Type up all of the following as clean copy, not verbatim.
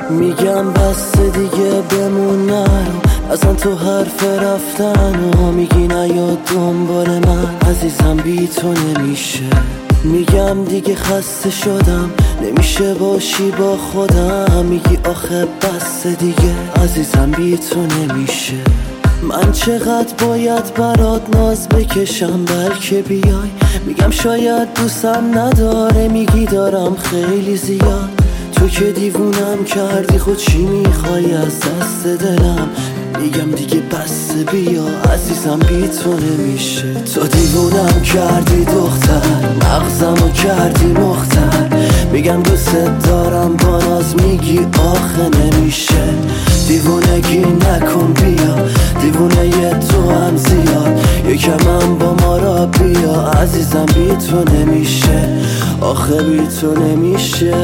میگم بس دیگه بمونم اصلا تو حرف رفتن و میگی نیا دنبال من عزیزم بی تو نمیشه. میگم دیگه خسته شدم نمیشه باشی با خودم میگی آخه بس دیگه عزیزم بی تو نمیشه. من چقدر باید برات ناز بکشم بلکه بیای میگم شاید دوستم نداره میگی دارم خیلی زیاد. تو که دیوونم کردی خود چی میخوای از دست دلم میگم دیگه بس بیا عزیزم بی تو نمیشه. تو دیوونم کردی دختر مغزمو کردی مختر میگم دوست دارم با ناز میگی آخه نمیشه. دیوونگی نکن بیا دیوونه تو هم زیاد یکم هم با ما را بیا عزیزم بی تو نمیشه آخه بی تو نمیشه.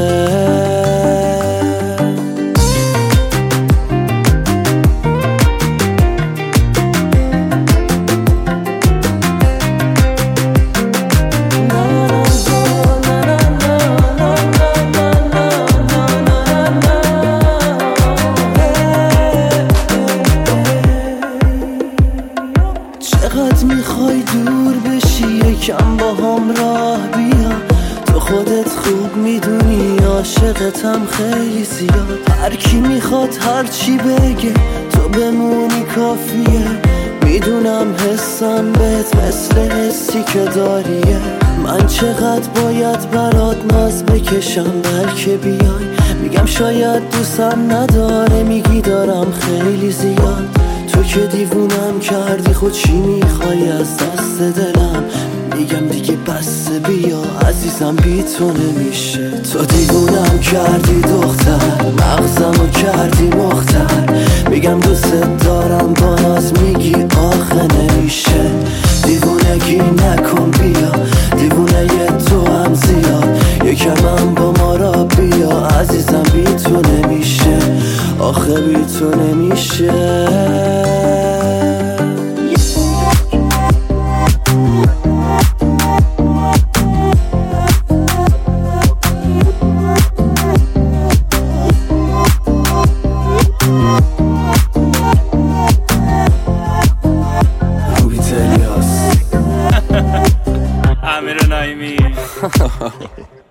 چقدر میخوای دور بشی یکم با هم راه بیا تو خودت خوب میدونی عاشقتم خیلی زیاد. هر کی میخواد هر چی بگه تو بمونی کافیه میدونم حسم بهت مثل حسی که داریه. من چقدر باید برات ناز بکشم بلکه بیای میگم شاید دوستم نداره میگی دارم خیلی زیاد. تو که دیوونم کردی خود چی میخوای از دست دلم میگم دیگه بس بیا عزیزم بی تو نمیشه. تو دیوونم کردی دختر مغزمو کردی مختر میگم دوست دارم با ناز میگی آخه نمیشه. دیوونگی نکن بیا دیوونه تو هم زیاد یکم هم با ما را بیا عزیزم بی تو نمیشه آخه بی تو نمیشه. امیر نایمی